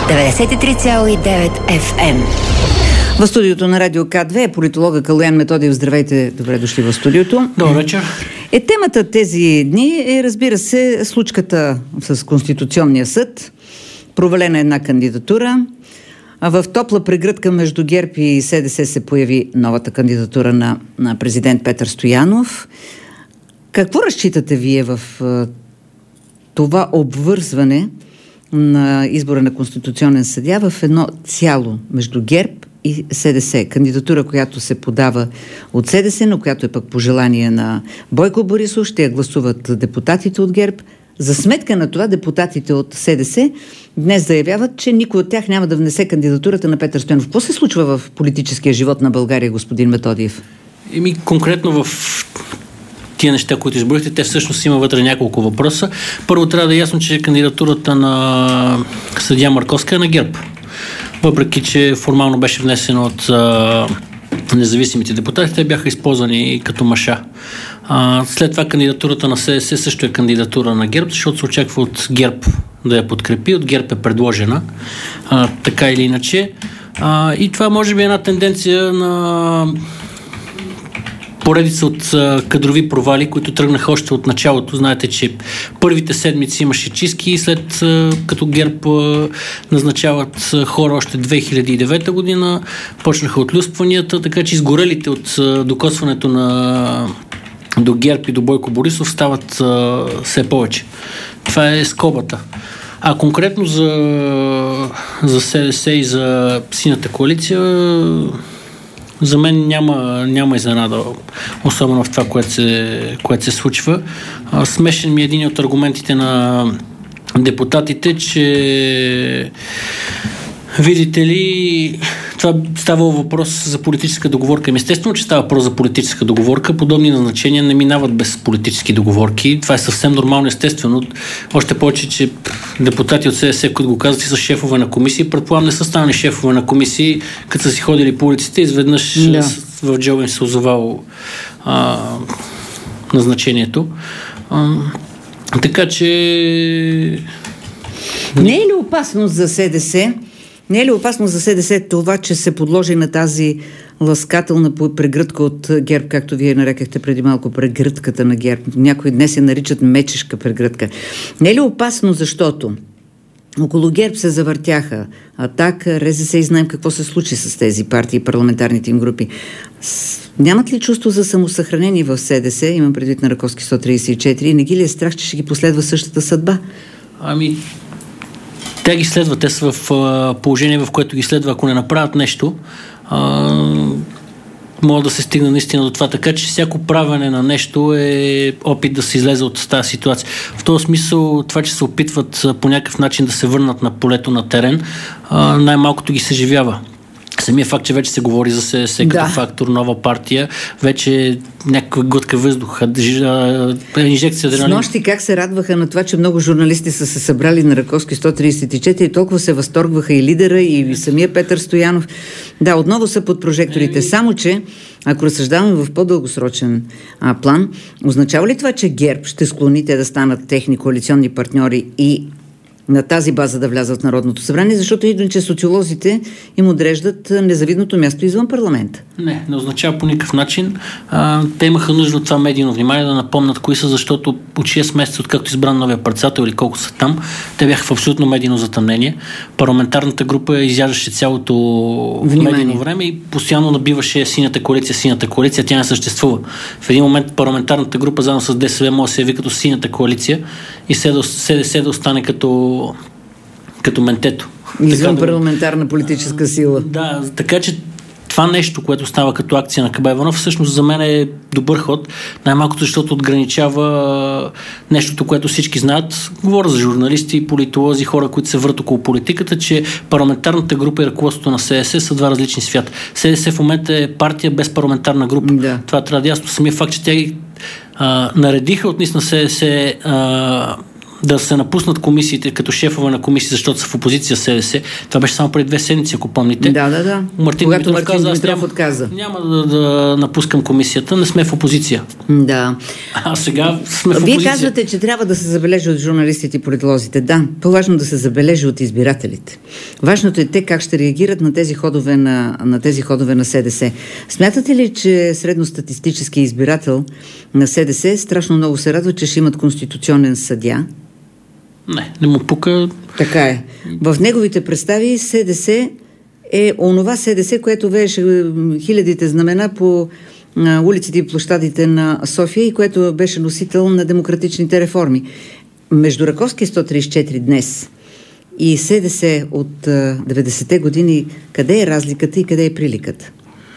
93,9 FM. В студиото на Радио К2 е политолога Калоян Методиев. Здравейте, добре дошли в студиото. Добър вечер. Темата тези дни е, разбира се, случката с Конституционния съд. Провалена една кандидатура. А в топла прегръдка между ГЕРБ и СДС се появи новата кандидатура на президент Петър Стоянов. Какво разчитате вие в това обвързване на избора на конституционен съдия в едно цяло между ГЕРБ и СДС? Кандидатура, която се подава от СДС, но която е пък по желание на Бойко Борисов. Ще я гласуват депутатите от ГЕРБ. За сметка на това депутатите от СДС днес заявяват, че никой от тях няма да внесе кандидатурата на Петър Стоянов. Какво се случва в политическия живот на България, господин Методиев? Конкретно в тия неща, които изборихте, те всъщност има вътре няколко въпроса. Първо трябва да е ясно, че кандидатурата на съдия Марковска е на ГЕРБ. Въпреки че формално беше внесена от независимите депутати, те бяха използвани като маша. След това кандидатурата на СДС също е кандидатура на ГЕРБ, защото се очаква от ГЕРБ да я подкрепи. От ГЕРБ е предложена, така или иначе. И това може би е една тенденция на поредица от кадрови провали, които тръгнаха още от началото. Знаете, че първите седмици имаше чистки и след като ГЕРБ назначават хора още 2009 година, почнаха отлюспванията, така че изгорелите от докосването до ГЕРБ и до Бойко Борисов стават все повече. Това е скобата. А конкретно за СДС и за Синята коалиция, за мен няма изненада, особено в това, което се случва. Смешен ми е един от аргументите на депутатите, че видите ли, това става въпрос за политическа договорка. Естествено, че става въпрос за политическа договорка. Подобни назначения не минават без политически договорки. Това е съвсем нормално, естествено. Още повече, че депутати от СДС, които го казват, са шефове на комисии. Предполагам, не са станали шефове на комисии, като са си ходили по улиците, изведнъж в джоба им се озовало назначението. Така че не е ли опасно за СДС? Не е ли опасно за СДС това, че се подложи на тази ласкателна прегръдка от ГЕРБ, както вие нарекахте преди малко прегръдката на ГЕРБ? Някои днес я наричат мечешка прегръдка. Не е ли опасно, защото около ГЕРБ се завъртяха Атака, РЗС и знаем какво се случи с тези партии и парламентарните им групи. Нямат ли чувство за самосъхранение в СДС, имам предвид на Раковски 134, и не ги ли е страх, че ще ги последва същата съдба? Те ги следват. Те са в положение, в което ги следва. Ако не направят нещо, може да се стигне наистина до това. Така че всяко правене на нещо е опит да се излезе от тази ситуация. В този смисъл, това, че се опитват по някакъв начин да се върнат на полето на терен, най-малкото ги съживява. Самия факт, че вече се говори за СДС като фактор, нова партия, вече някаква глътка въздух, инжекция адреналин. Снощи как се радваха на това, че много журналисти са се събрали на Раковски 134 и толкова се възторгваха и лидера, и самия Петър Стоянов. Да, отново са под прожекторите. Само, че ако разсъждаваме в по-дългосрочен план, означава ли това, че ГЕРБ ще склони те да станат техни коалиционни партньори и на тази база да влязат в Народното събрание, защото иначе социолозите им отреждат незавидното място извън парламента? Не означава по никакъв начин. Те имаха нужда от това медийно внимание да напомнят кои са, защото от 6 месеца, откакто избран новия председател или колко са там, те бяха в абсолютно медийно затъмнение. Парламентарната група изяждаше цялото медийно време и постоянно набиваше Синята коалиция, тя не съществува. В един момент парламентарната група заедно с ДСВ може да се яви като Синята коалиция и СДС да остане като ментето. Извън парламентарна политическа сила. Да, така че това нещо, което става като акция на Каба Иванов, всъщност за мен е добър ход. Най-малкото, защото отграничава нещото, което всички знаят. Говоря за журналисти, политолози, хора, които се въртат около политиката, че парламентарната група и ръководството на СДС са два различни свята. СДС в момента е партия без парламентарна група. Да. Това трябва да ясно. Самия факт, че тя ги наредиха от низ на СДС да се напуснат комисиите като шефове на комисии, защото са в опозиция с СДС. Това беше само преди 2 седмици, ако помните. Да. Когато Мартин Димитров отказа. Няма да напускам комисията, не сме в опозиция. Да. А сега сме в опозиция. Вие казвате, че трябва да се забележи от журналистите и политолозите. Да, по-важно да се забележи от избирателите. Важното е те как ще реагират на тези ходове на СДС. Смятате ли, че средностатистически избирател на СДС страшно много се радва, че ще имат конституционен съдия? Не му пука. Така е. В неговите представи СДС е онова СДС, което вееше хилядите знамена по улиците и площадите на София и което беше носител на демократичните реформи. Между Раковски 134 днес и СДС от 90-те години, къде е разликата и къде е приликата?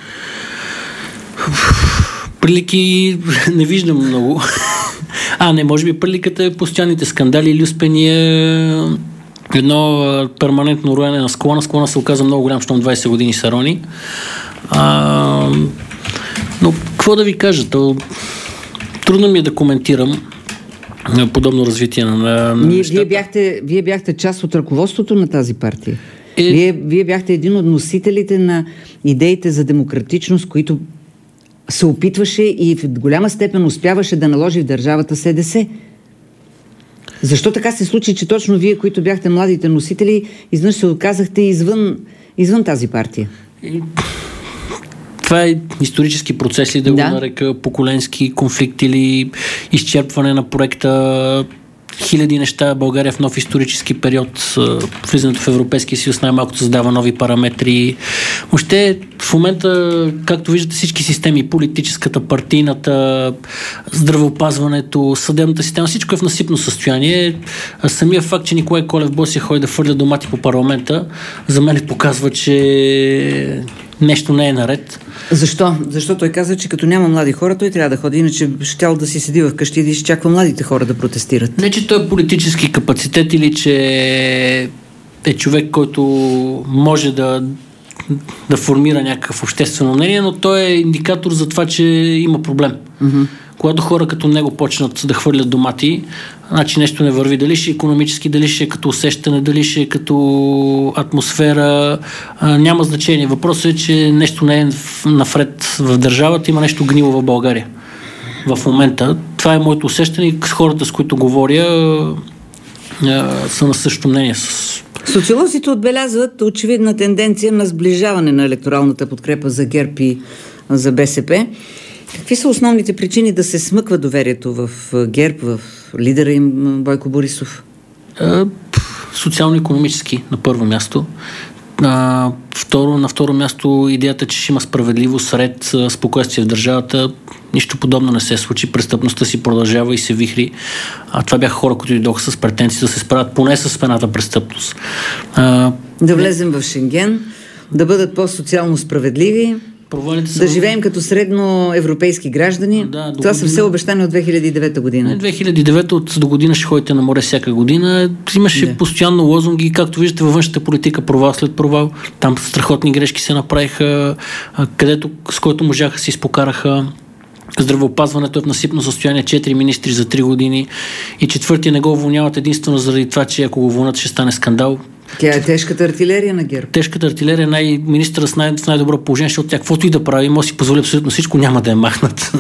Прилики не виждам много. Може би приликата е постоянните скандали, люспения, едно перманентно роене на склона. Склона се оказа много голям, щом 20 години са рони. Но какво да ви кажа? Трудно ми е да коментирам подобно развитие на нещата. Вие бяхте част от ръководството на тази партия. Вие бяхте един от носителите на идеите за демократичност, които се опитваше и в голяма степен успяваше да наложи в държавата СДС. Защо така се случи, че точно вие, които бяхте младите носители, изнъж се оказахте извън тази партия? Това е исторически процес ли да го нарека, поколенски конфликт или изчерпване на проекта, хиляди неща. България в нов исторически период, влизането в Европейския съюз най-малкото създава нови параметри. Въобще в момента, както виждате, всички системи, политическата, партийната, здравеопазването, съдебната система, всичко е в насипно състояние. Самия факт, че Николай Колев-Босия ходи да фърля домати по парламента, за мен показва, че нещо не е наред. Защо? Защо той каза, че като няма млади хора, той трябва да ходи, иначе щял да си седи в къщи и да изчаква младите хора да протестират. Не, че той е политически капацитет или че е човек, който може да формира някакъв обществено мнение, но той е индикатор за това, че има проблем. Mm-hmm. Когато хора като него почнат да хвърлят домати, значи нещо не върви. Дали ще е икономически, дали ще е като усещане, дали ще е като атмосфера, няма значение. Въпросът е, че нещо не е навред в държавата, има нещо гнило в България. В момента. Това е моето усещане и с хората, с които говоря, са на същото мнение. Социолозите отбелязват очевидна тенденция на сближаване на електоралната подкрепа за ГЕРБ и за БСП. Какви са основните причини да се смъква доверието в ГЕРБ, в лидера им Бойко Борисов? Социално-икономически на първо място. На второ място идеята, че ще има справедливост, ред, спокойствие в държавата. Нищо подобно не се случи. Престъпността си продължава и се вихри. Това бяха хора, които дойдоха с претенции да се справят поне с пената престъпност. Да влезем в Шенген, да бъдат по-социално справедливи, да живеем като средноевропейски граждани. Това са все обещани от 2009 година. 2009 от до година ще ходите на море всяка година. Имаше постоянно лозунги, както виждате във външната политика, провал след провал. Там страхотни грешки се направиха, с който можаха се изпокараха. Здравеопазването е в насипно състояние, 4 министри за 3 години и четвъртия не го уволняват единствено заради това, че ако го уволнят, ще стане скандал. Тя е тежката артилерия на ГЕРБ. Тежката артилерия, министъра в най-добро положение, защото тя каквото и да прави, може да си позволи абсолютно всичко, няма да е махнат.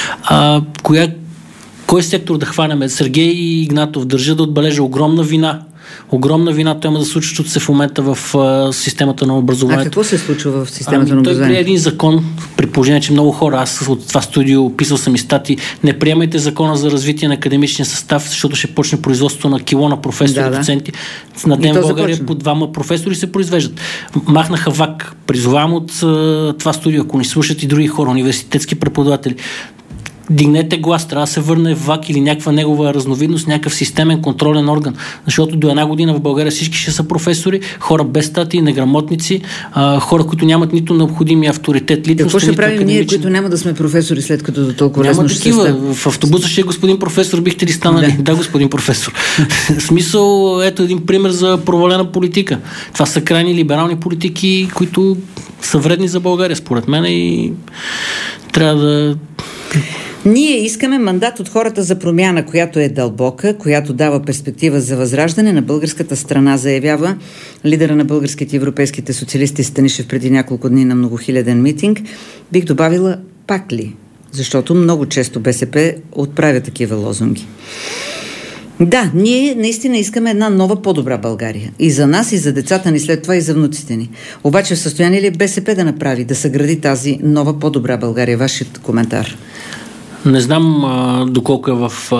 Кой сектор да хванеме? Сергей Игнатов държа да отбележа огромна вина. Огромна вина, той има да случва, защото се в момента в системата на образованието. А какво се случва в системата на образованието? Той прие един закон, при положение, че много хора, аз от това студио писал съм и статии, не приемайте закона за развитие на академичния състав, защото ще почне производството на кило на професори, доценти. На ден в България по 2 професори се произвеждат. Махнаха ВАК. Призовавам от това студио, ако ни слушат и други хора, университетски преподаватели, дигнете глас, трябва да се върне ВАК или някаква негова разновидност, някакъв системен контролен орган. Защото до 1 година в България всички ще са професори, хора без статии, неграмотници, хора, които нямат нито необходимия авторитет. Какво ще правим ние, които няма да сме професори, след като до толкова лесно ще стане? В автобуса ще е господин професор, бихте ли станали? Да, господин професор. Смисъл, ето един пример за провалена политика. Това са крайни либерални политики, които са вредни за България, според мен, и трябва да Ние искаме мандат от хората за промяна, която е дълбока, която дава перспектива за възраждане на българската страна, заявява лидера на българските и европейските социалисти Станишев преди няколко дни на многохиляден митинг. Бих добавила пак ли? Защото много често БСП отправя такива лозунги. Да, ние наистина искаме една нова, по-добра България. И за нас, и за децата ни, след това и за внуците ни. Обаче в състояние ли е БСП да направи, да съгради тази нова, по-добра България? Вашият коментар. Не знам доколко е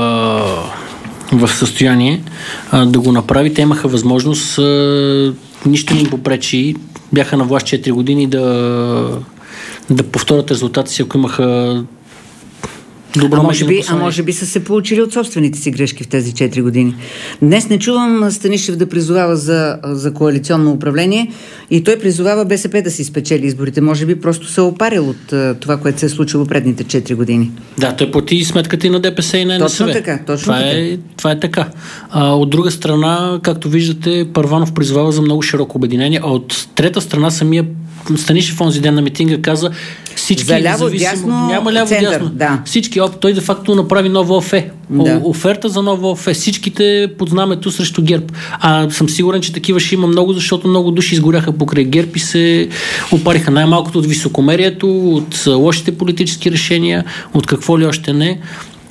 в състояние да го направи. Те имаха възможност, нищо не им попречи. Бяха на власт 4 години да повторят резултати си, ако имаха добро може би са се получили от собствените си грешки в тези 4 години. Днес не чувам Станишев да призовава за коалиционно управление и той призовава БСП да си спечели изборите. Може би просто се опарил от това, което се е случило предните 4 години. Да, той плати сметката и на ДПС и на НСВ. Точно така. Това е така. От друга страна, както виждате, Първанов призовава за много широко обединение, а от трета страна самия Станишев онзи ден на митинга каза всички за ляво, дясно, няма ляво, център, дясно. Да. Всички, той де факто направи нова ОФЕ. Да. Оферта за нова ОФЕ. Всичките под знамето срещу ГЕРБ. Съм сигурен, че такива ще има много, защото много души изгоряха покрай ГЕРБ и се опариха най-малкото от високомерието, от лошите политически решения, от какво ли още не.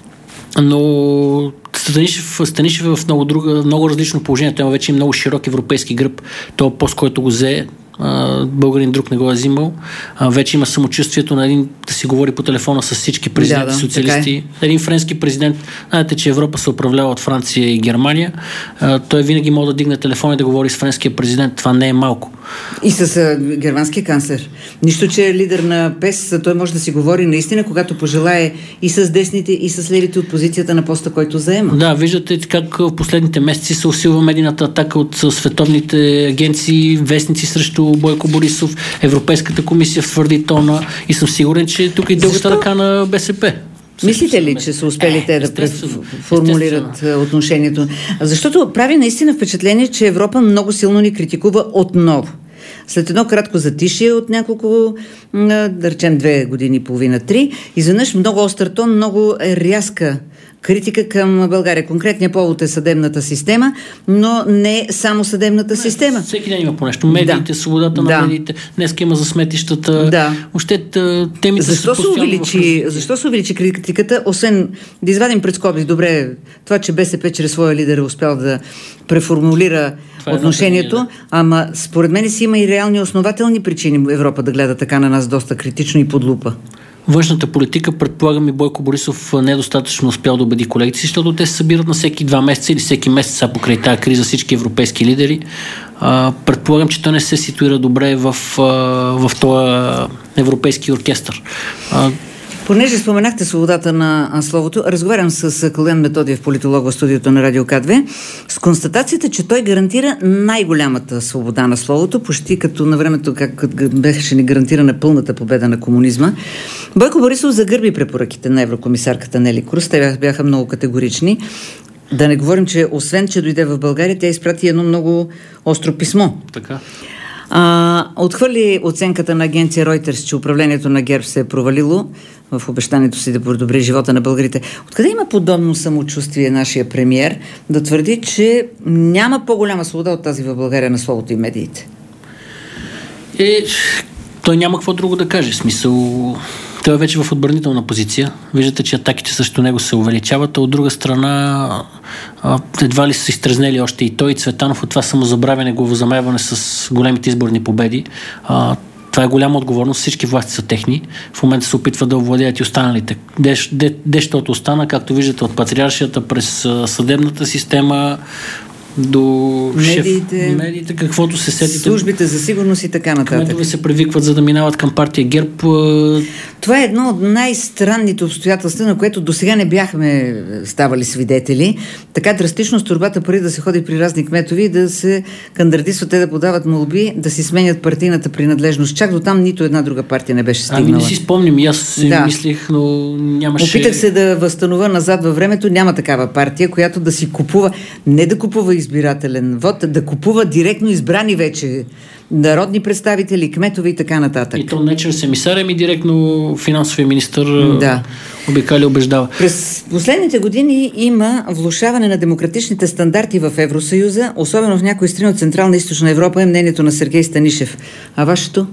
Но Станишев е в много различно положение. Той има вече много широк европейски гръб. Той пост, който го взе, българин друг не го е взимал. Вече има самочувствието на един да си говори по телефона с всички президенти, социалисти. Един френски президент. Знаете, че Европа се управлява от Франция и Германия. Той винаги може да дигне телефон и да говори с френския президент. Това не е малко. И с германския канцлер. Нищо, че е лидер на ПЕС, той може да си говори наистина, когато пожелае и с десните, и с левите от позицията на поста, който заема. Да, виждате как в последните месеци се усилва медийната атака от световните агенции, вестници срещу Бойко Борисов, Европейската комисия в твърди тона и съм сигурен, че тук и дългата ръка на БСП. Мислите ли, че са успели те да преформулират отношението? Защото прави наистина впечатление, че Европа много силно ни критикува отново. След едно кратко затишие от няколко, да речем 2 години и половина, 3, изведнъж много остър тон, много рязка критика към България. Конкретният повод е съдебната система, но не само съдебната система. Всеки ден има по нещо. Медиите, свободата на медиите, днеска има за сметищата. Въобще темите Защо се увеличи критиката, освен да извадим пред скоби, добре, това, че БСП чрез своя лидер е успял да преформулира отношението, ама според мен си има и реални основателни причини Европа да гледа така на нас доста критично и под лупа. Външната политика, предполагам, и Бойко Борисов недостатъчно успял да убеди колегите си, защото те се събират на всеки 2 месеца или всеки месец покрай тази криза всички европейски лидери. Предполагам, че той не се ситуира добре в този европейски оркестър. Понеже споменахте свободата на словото, разговарям с Калоян Методиев, политолог в студиото на Радио К2, с констатацията, че той гарантира най-голямата свобода на словото, почти като на времето, как беше ни гарантирана пълната победа на комунизма. Бойко Борисов загърби препоръките на еврокомисарката Нели Круз. Те бяха много категорични. Да не говорим, че освен, че дойде в България, тя изпрати едно много остро писмо. Така. Отхвърли оценката на агенция Reuters, че управлението на ГЕРБ се е провалило в обещанието си да подобри живота на българите. Откъде има подобно самочувствие нашия премиер да твърди, че няма по-голяма свобода от тази в България на словото и медиите? Той няма какво друго да каже. Смисъл, той е вече в отбранителна позиция. Виждате, че атаките срещу него се увеличават, а от друга страна едва ли са изтрезнели още и той, и Цветанов от това самозабравяне, главозамайване с големите изборни победи. Това е голяма отговорност. Всички власти са техни. В момента се опитват да овладеят и останалите. Дещото остана, както виждате, от патриаршията през съдебната система до медиите, каквото се сетите. Службите за сигурност и така нататък. Кметове се привикват, за да минават към партия ГЕРБ. Това е едно от най-странните обстоятелства, на което досега не бяхме ставали свидетели. Така драстично с торбата пари да се ходи при разни кметови и да се кандидатстват, те да подават молби, да си сменят партийната принадлежност. Чак до там нито една друга партия не беше стигнала. Не си спомням, и аз си мислих, но нямаше... Опитах се да възстановя назад във времето, няма такава партия, която да си купува, не да купува избори, избирателен вод, да купува директно избрани вече народни представители, кметове и така нататък. И то не чрез емисаря, ми директно финансовия министър обикали убеждава. През последните години има влошаване на демократичните стандарти в Евросъюза, особено в някои страни от Централна и Източна Европа, е мнението на Сергей Станишев. А вашето?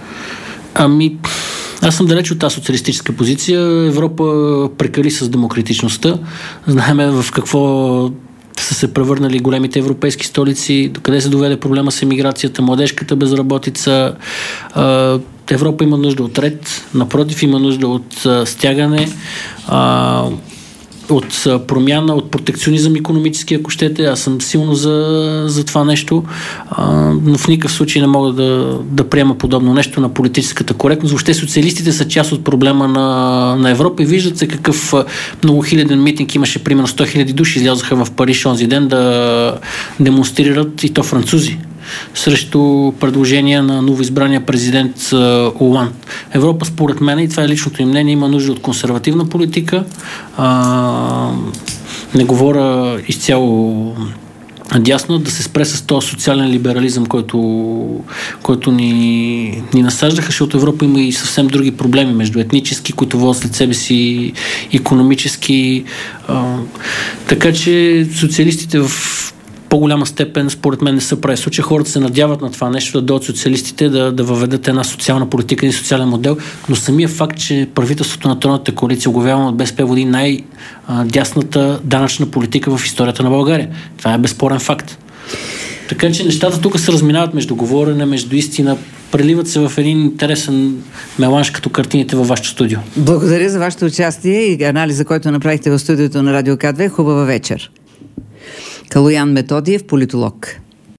Аз съм далеч от тази социалистическа позиция. Европа прекали с демократичността. Знаеме в какво са се превърнали големите европейски столици, докъде се доведе проблема с емиграцията, младежката безработица. Европа има нужда от ред, напротив, има нужда от стягане, от промяна, от протекционизъм икономически, ако щете. Аз съм силно за това нещо, но в никакъв случай не мога да приема подобно нещо на политическата коректност. Въобще социалистите са част от проблема на Европа и виждат се какъв многохиляден митинг имаше, примерно 100 000 души излязаха в Париж онзи ден да демонстрират, и то французи, срещу предложения на новоизбрания президент Оланд. Европа, според мен, и това е личното им мнение, има нужда от консервативна политика. Не говоря изцяло дясно, да се спре с този социален либерализъм, който ни насаждаха, защото Европа има и съвсем други проблеми, между етнически, които водят след себе си икономически. Така че социалистите в по-голяма степен, според мен, не са прави случаи. Хората се надяват на това нещо, да дойдат социалистите, да въведат една социална политика и социален модел, но самия факт, че правителството на Тройната коалиция, оглавявано от БСП, води най-дясната данъчна политика в историята на България. Това е безспорен факт. Така че нещата тук се разминават между говорене, между истина, преливат се в един интересен меланж, като картините във вашето студио. Благодаря за вашето участие и анализа, който направихте в студиото на Радио К2. Хубава вечер. Калоян Методиев, политолог.